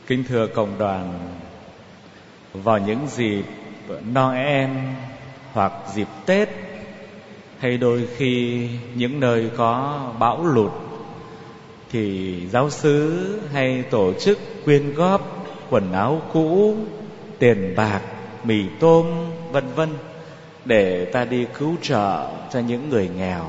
Kính thưa cộng đoàn, vào những dịp Noel hoặc dịp Tết, hay đôi khi những nơi có bão lụt, thì giáo xứ hay tổ chức quyên góp quần áo cũ, tiền bạc, mì tôm, vân vân, để ta đi cứu trợ cho những người nghèo.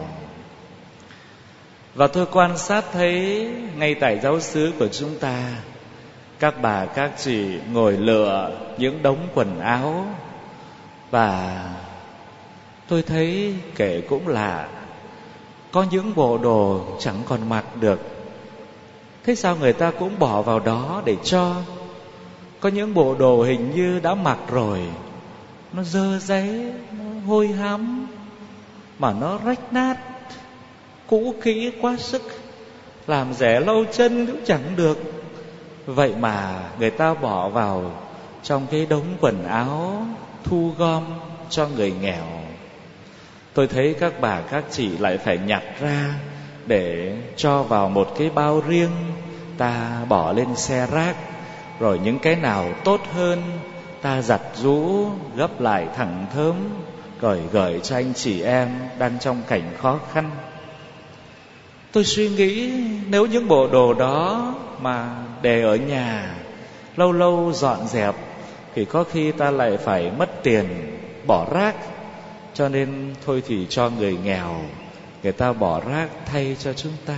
Và tôi quan sát thấy ngay tại giáo xứ của chúng ta, các bà các chị ngồi lựa những đống quần áo, và tôi thấy kể cũng lạ, có những bộ đồ chẳng còn mặc được, thế sao người ta cũng bỏ vào đó để cho. Có những bộ đồ hình như đã mặc rồi, nó dơ dáy, nó hôi hám, mà nó rách nát, cũ kỹ quá sức, làm rẻ lâu chân cũng chẳng được. Vậy mà người ta bỏ vào trong cái đống quần áo thu gom cho người nghèo. Tôi thấy các bà các chị lại phải nhặt ra để cho vào một cái bao riêng, ta bỏ lên xe rác. Rồi những cái nào tốt hơn ta giặt rũ, gấp lại thẳng thớm, rồi gửi cho anh chị em đang trong cảnh khó khăn. Tôi suy nghĩ, nếu những bộ đồ đó mà để ở nhà, lâu lâu dọn dẹp, thì có khi ta lại phải mất tiền bỏ rác. Cho nên thôi thì cho người nghèo, người ta bỏ rác thay cho chúng ta.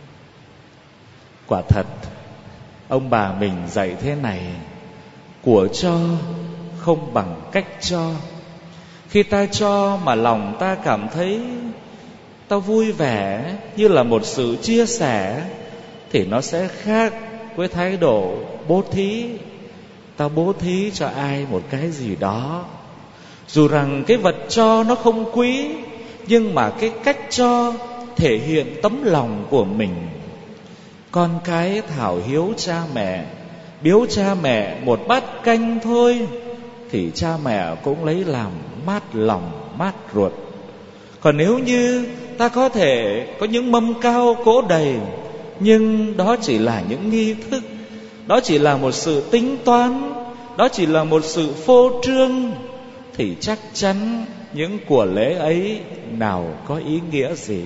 Quả thật, ông bà mình dạy thế này: của cho không bằng cách cho. Khi ta cho mà lòng ta cảm thấy ta vui vẻ, như là một sự chia sẻ, thì nó sẽ khác với thái độ bố thí. Ta bố thí cho ai một cái gì đó, dù rằng cái vật cho nó không quý, nhưng mà cái cách cho thể hiện tấm lòng của mình. Con cái thảo hiếu cha mẹ, biếu cha mẹ một bát canh thôi, thì cha mẹ cũng lấy làm mát lòng, mát ruột. Còn nếu như ta có thể có những mâm cao cỗ đầy, nhưng đó chỉ là những nghi thức, đó chỉ là một sự tính toán, đó chỉ là một sự phô trương, thì chắc chắn những của lễ ấy nào có ý nghĩa gì.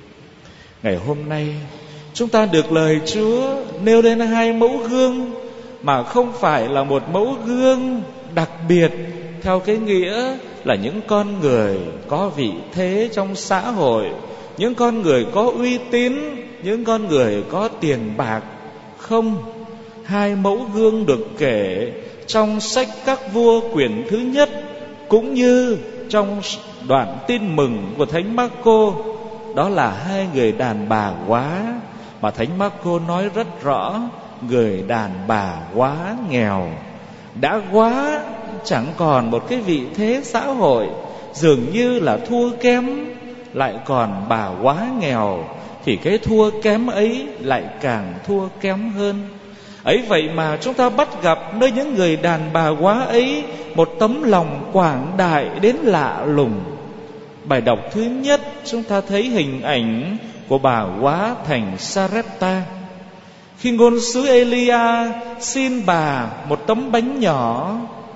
Ngày hôm nay chúng ta được lời Chúa nêu lên 2 mẫu gương, mà không phải là một mẫu gương đặc biệt theo cái nghĩa là những con người có vị thế trong xã hội, những con người có uy tín, những con người có tiền bạc. Không, 2 mẫu gương được kể trong sách Các Vua quyển thứ nhất, cũng như trong đoạn tin mừng của Thánh Mác-cô. Đó là 2 người đàn bà quá, mà Thánh Mác-cô nói rất rõ: người đàn bà quá nghèo, đã quá chẳng còn một cái vị thế xã hội, dường như là thua kém, lại còn bà quá nghèo, thì cái thua kém ấy lại càng thua kém hơn. Ấy vậy mà chúng ta bắt gặp nơi những người đàn bà quá ấy một tấm lòng quảng đại đến lạ lùng. Bài đọc thứ nhất, chúng ta thấy hình ảnh của bà quá thành Sarepta. Khi ngôn sứ Elia xin bà một tấm bánh nhỏ,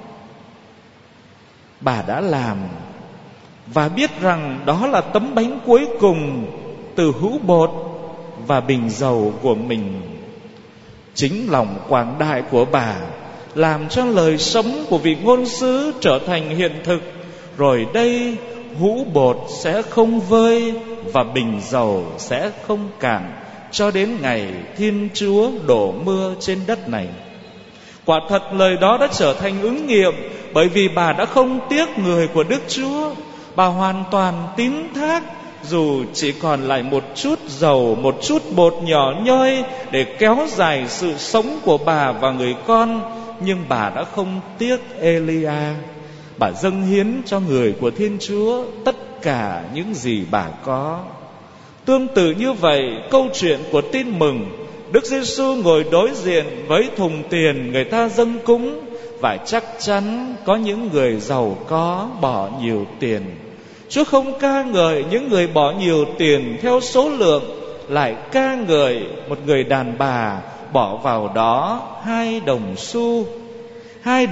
bà đã làm, và biết rằng đó là tấm bánh cuối cùng từ hũ bột và bình dầu của mình. Chính lòng quảng đại của bà làm cho lời sống của vị ngôn sứ trở thành hiện thực. Rồi đây, hũ bột sẽ không vơi và bình dầu sẽ không cạn, cho đến ngày Thiên Chúa đổ mưa trên đất này. Quả thật lời đó đã trở thành ứng nghiệm, bởi vì bà đã không tiếc người của Đức Chúa. Bà hoàn toàn tín thác, dù chỉ còn lại một chút dầu, một chút bột nhỏ nhoi để kéo dài sự sống của bà và người con, nhưng bà đã không tiếc Elia. Bà dâng hiến cho người của Thiên Chúa tất cả những gì bà có. Tương tự như vậy, câu chuyện của tin mừng, Đức Giêsu ngồi đối diện với thùng tiền người ta dâng cúng, và chắc chắn có những người giàu có bỏ nhiều tiền. Chúa không ca ngợi những người bỏ nhiều tiền theo số lượng, lại ca ngợi một người đàn bà bỏ vào đó 2 đồng xu, 2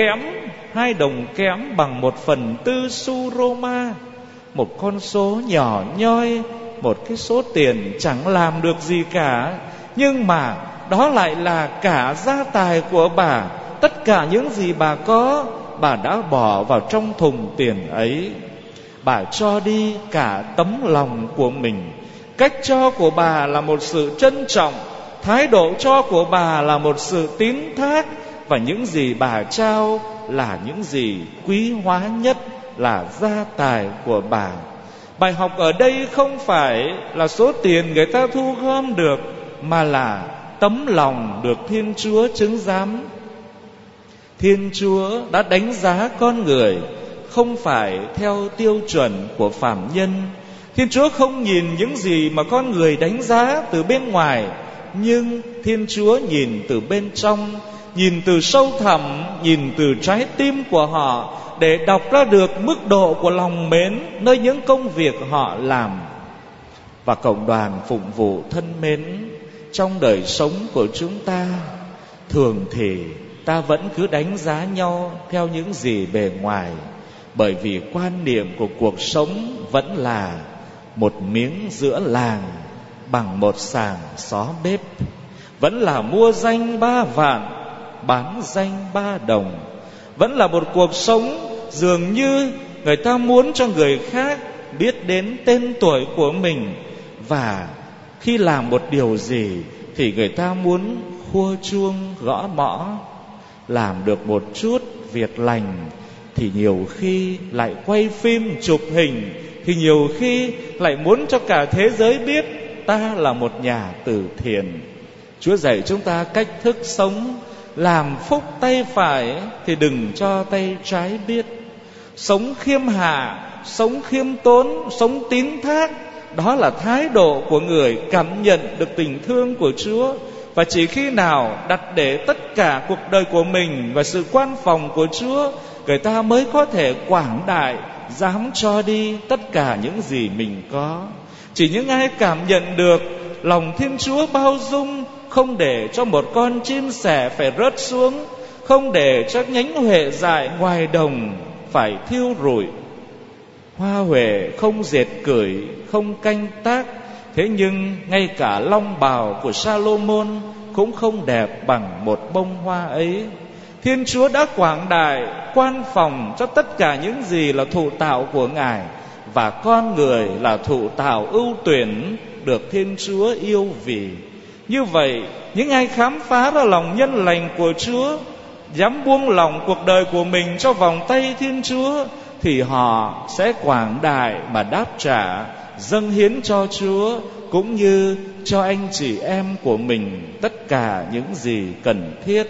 đồng kẽm bằng 1/4 xu Roma. Một con số nhỏ nhoi, một cái số tiền chẳng làm được gì cả, nhưng mà đó lại là cả gia tài của bà. Tất cả những gì bà có, bà đã bỏ vào trong thùng tiền ấy. Bà cho đi cả tấm lòng của mình. Cách cho của bà là một sự trân trọng, thái độ cho của bà là một sự tín thác, và những gì bà trao là những gì quý hóa nhất, là gia tài của bà. Bài học ở đây không phải là số tiền người ta thu gom được, mà là tấm lòng được Thiên Chúa chứng giám. Thiên Chúa đã đánh giá con người không phải theo tiêu chuẩn của phàm nhân. Thiên Chúa không nhìn những gì mà con người đánh giá từ bên ngoài, nhưng Thiên Chúa nhìn từ bên trong, nhìn từ sâu thẳm, nhìn từ trái tim của họ, để đọc ra được mức độ của lòng mến nơi những công việc họ làm. Và cộng đoàn phụng vụ thân mến, trong đời sống của chúng ta, thường thì ta vẫn cứ đánh giá nhau theo những gì bề ngoài, bởi vì quan niệm của cuộc sống vẫn là một miếng giữa làng bằng một sàng xó bếp, vẫn là mua danh 3 vạn, bán danh 3 đồng, vẫn là một cuộc sống dường như người ta muốn cho người khác biết đến tên tuổi của mình, và khi làm một điều gì thì người ta muốn khua chuông gõ mõ. Làm được một chút việc lành thì nhiều khi lại quay phim chụp hình, thì nhiều khi lại muốn cho cả thế giới biết ta là một nhà từ thiện. Chúa dạy chúng ta cách thức sống: làm phúc tay phải thì đừng cho tay trái biết. Sống khiêm hạ, sống khiêm tốn, sống tín thác, đó là thái độ của người cảm nhận được tình thương của Chúa. Và chỉ khi nào đặt để tất cả cuộc đời của mình và sự quan phòng của Chúa, người ta mới có thể quảng đại, dám cho đi tất cả những gì mình có. Chỉ những ai cảm nhận được lòng Thiên Chúa bao dung, không để cho một con chim sẻ phải rớt xuống, không để cho nhánh huệ dại ngoài đồng phải thiêu rụi, hoa huệ không dệt cởi, không canh tác. Thế nhưng ngay cả long bào của Salomon cũng không đẹp bằng một bông hoa ấy. Thiên Chúa đã quảng đại, quan phòng cho tất cả những gì là thụ tạo của Ngài, và con người là thụ tạo ưu tuyển được Thiên Chúa yêu vì. Như vậy, những ai khám phá ra lòng nhân lành của Chúa, dám buông lòng cuộc đời của mình cho vòng tay Thiên Chúa, thì họ sẽ quảng đại mà đáp trả, dâng hiến cho Chúa cũng như cho anh chị em của mình tất cả những gì cần thiết.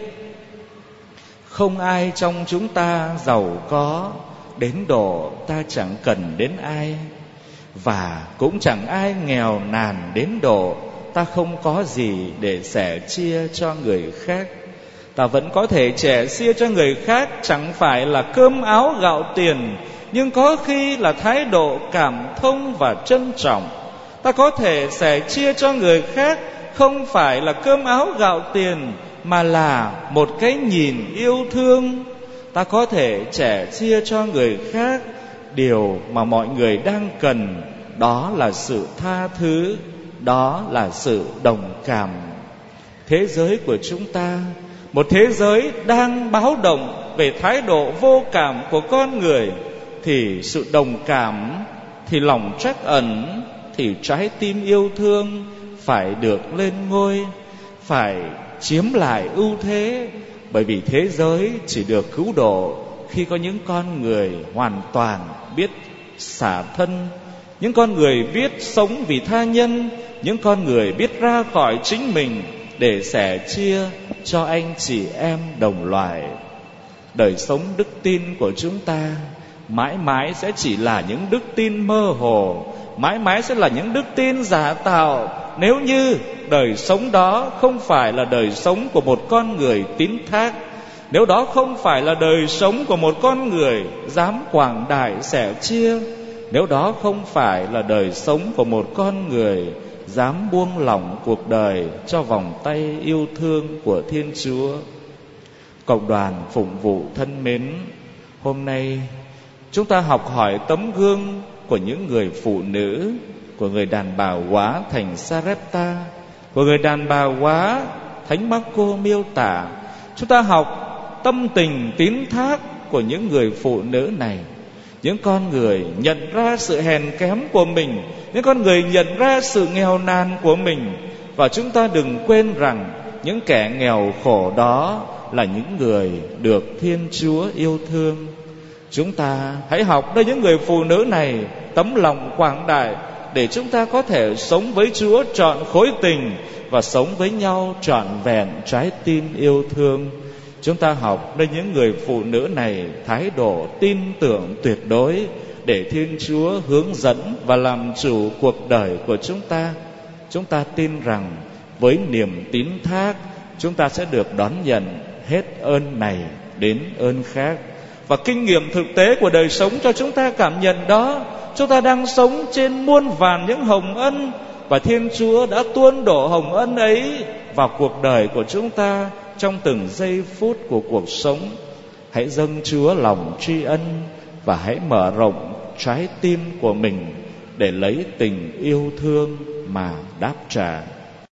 Không ai trong chúng ta giàu có đến độ ta chẳng cần đến ai, và cũng chẳng ai nghèo nàn đến độ ta không có gì để sẻ chia cho người khác. Ta vẫn có thể sẻ chia cho người khác, chẳng phải là cơm áo gạo tiền, nhưng có khi là thái độ cảm thông và trân trọng. Ta có thể sẻ chia cho người khác không phải là cơm áo gạo tiền, mà là một cái nhìn yêu thương. Ta có thể sẻ chia cho người khác điều mà mọi người đang cần, đó là sự tha thứ, đó là sự đồng cảm. Thế giới của chúng ta, một thế giới đang báo động về thái độ vô cảm của con người, thì sự đồng cảm, thì lòng trắc ẩn, thì trái tim yêu thương phải được lên ngôi, phải chiếm lại ưu thế. Bởi vì thế giới chỉ được cứu độ khi có những con người hoàn toàn biết xả thân, những con người biết sống vì tha nhân, những con người biết ra khỏi chính mình để sẻ chia cho anh chị em đồng loại. Đời sống đức tin của chúng ta mãi mãi sẽ chỉ là những đức tin mơ hồ, mãi mãi sẽ là những đức tin giả tạo, nếu như đời sống đó không phải là đời sống của một con người tín thác, nếu đó không phải là đời sống của một con người dám quảng đại sẻ chia, nếu đó không phải là đời sống của một con người dám buông lỏng cuộc đời cho vòng tay yêu thương của Thiên Chúa. Cộng đoàn phụng vụ thân mến, hôm nay chúng ta học hỏi tấm gương của những người phụ nữ, của người đàn bà hóa thành Sarepta, của người đàn bà hóa Thánh Marco miêu tả. Chúng ta học tâm tình tín thác của những người phụ nữ này, những con người nhận ra sự hèn kém của mình, những con người nhận ra sự nghèo nàn của mình. Và chúng ta đừng quên rằng những kẻ nghèo khổ đó là những người được Thiên Chúa yêu thương. Chúng ta hãy học nơi những người phụ nữ này tấm lòng quảng đại, để chúng ta có thể sống với Chúa trọn khối tình và sống với nhau trọn vẹn trái tim yêu thương. Chúng ta học nơi những người phụ nữ này thái độ tin tưởng tuyệt đối, để Thiên Chúa hướng dẫn và làm chủ cuộc đời của chúng ta. Chúng ta tin rằng với niềm tín thác, chúng ta sẽ được đón nhận hết ơn này đến ơn khác. Và kinh nghiệm thực tế của đời sống cho chúng ta cảm nhận đó. Chúng ta đang sống trên muôn vàn những hồng ân, và Thiên Chúa đã tuôn đổ hồng ân ấy vào cuộc đời của chúng ta trong từng giây phút của cuộc sống. Hãy dâng Chúa lòng tri ân và hãy mở rộng trái tim của mình để lấy tình yêu thương mà đáp trả.